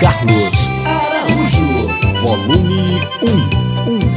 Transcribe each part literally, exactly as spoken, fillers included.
Carlos Araújo, volume um, um.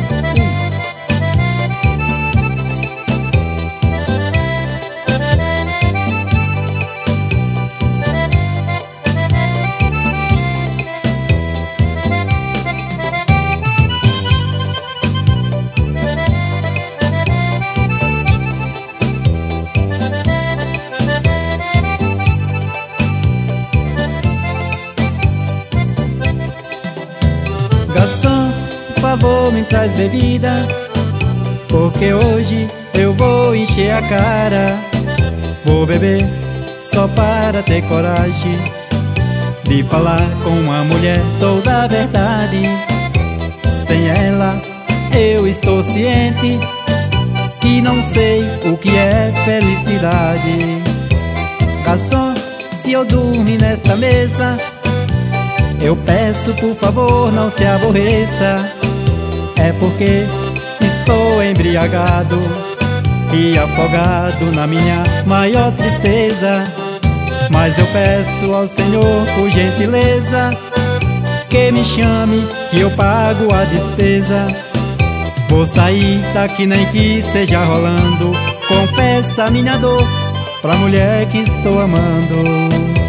Garçom, por favor, me traz bebida, porque hoje eu vou encher a cara. Vou beber só para ter coragem de falar com uma mulher toda a verdade. Sem ela eu estou ciente que não sei o que é felicidade. Garçom, se eu dormir nesta mesa, eu peço, por favor, não se aborreça. É porque estou embriagado e afogado na minha maior tristeza. Mas eu peço ao Senhor, por gentileza, que me chame, que eu pago a despesa. Vou sair daqui nem que seja rolando, confesso a minha dor pra mulher que estou amando.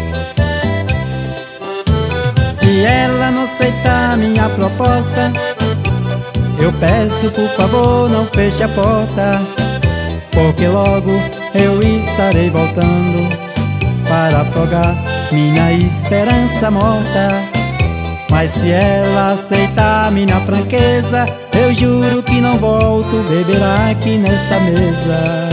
Se ela não aceitar minha proposta, eu peço, por favor, não feche a porta, porque logo eu estarei voltando para afogar minha esperança morta. Mas se ela aceitar minha franqueza, eu juro que não volto beber aqui nesta mesa.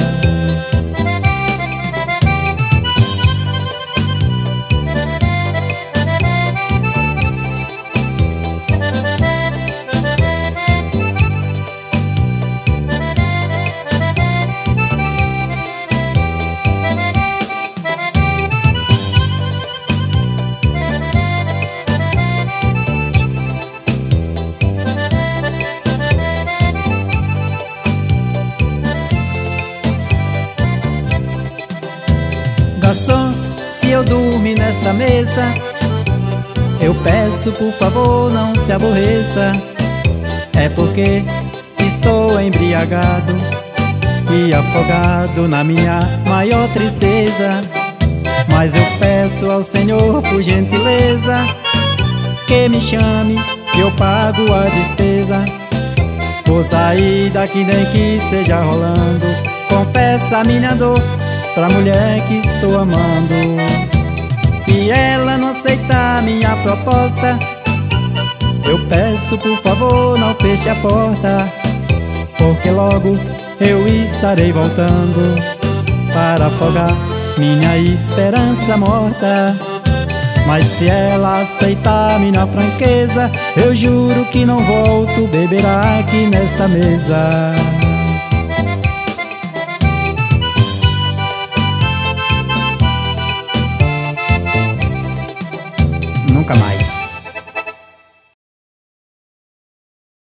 Garçom, se eu dormir nesta mesa, eu peço, por favor, não se aborreça. É porque estou embriagado e afogado na minha maior tristeza. Mas eu peço ao Senhor, por gentileza, que me chame, que eu pago a despesa. Vou sair daqui nem que esteja rolando, confesso a minha dor pra mulher que estou amando. Se ela não aceitar minha proposta, eu peço, por favor, não feche a porta, porque logo eu estarei voltando para afogar minha esperança morta. Mas se ela aceitar minha franqueza, eu juro que não volto beber aqui nesta mesa.